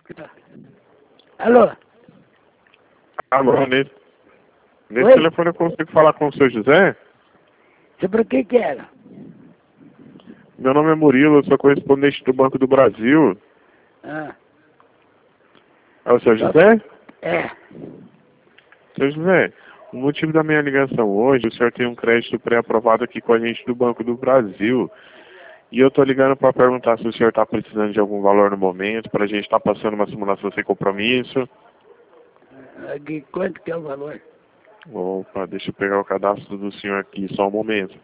Alô? Alô, nesse Oi? telefone eu consigo falar com o seu José? Sobre o que era? Meu nome é Murilo, eu sou correspondente do Banco do Brasil. Ah, É o seu José? é. Seu José, o motivo da minha ligação hoje, o senhor tem um crédito pré-aprovado aqui com a gente do Banco do Brasil. E eu tô ligando para perguntar se o senhor está precisando de algum valor no momento, para a gente estar passando uma simulação sem compromisso. Aqui, quanto que é o valor? Opa, deixa eu pegar o cadastro do senhor aqui, só um momento.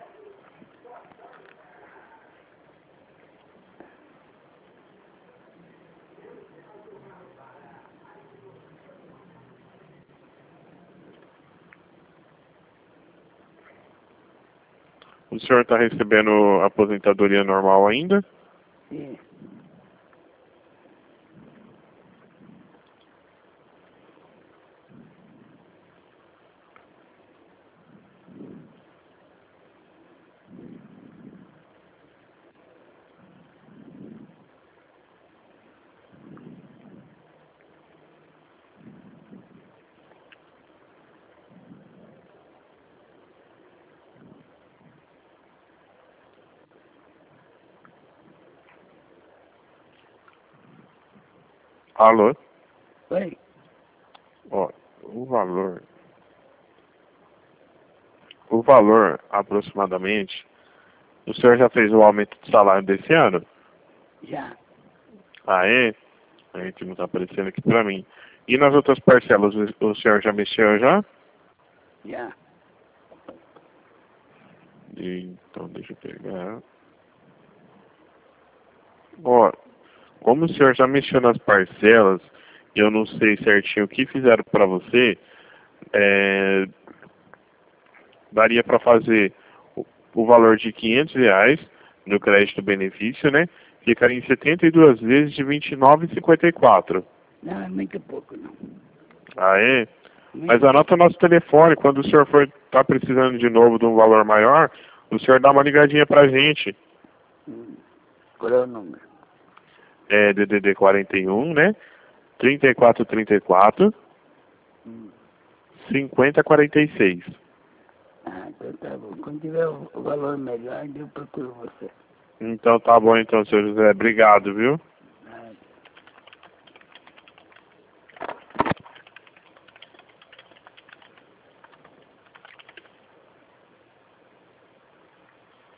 O senhor está recebendo aposentadoria normal ainda? Sim. Alô? Oi? Ó, o valor aproximadamente, o senhor já fez o aumento de salário desse ano? Já. Ah, é? A gente não está aparecendo aqui para mim. E nas outras parcelas, o senhor já mexeu já? Já. Então, deixa eu pegar. Ó, como o senhor já mexeu nas parcelas, e eu não sei certinho o que fizeram para você, daria para fazer o valor de R$ 500 no crédito-benefício, né? Ficaria em 72 vezes de R$ 29,54. Não, é muito pouco, não. Ah, é? Mas Muito anota o nosso telefone. Quando o senhor for estar precisando de novo de um valor maior, o senhor dá uma ligadinha pra gente. pouco. Qual é o número? É DDD 41, né? 3434 Hum. 5046. Ah, então tá bom. Quando tiver o valor melhor, eu procuro você. Então tá bom então, senhor José. Obrigado, viu?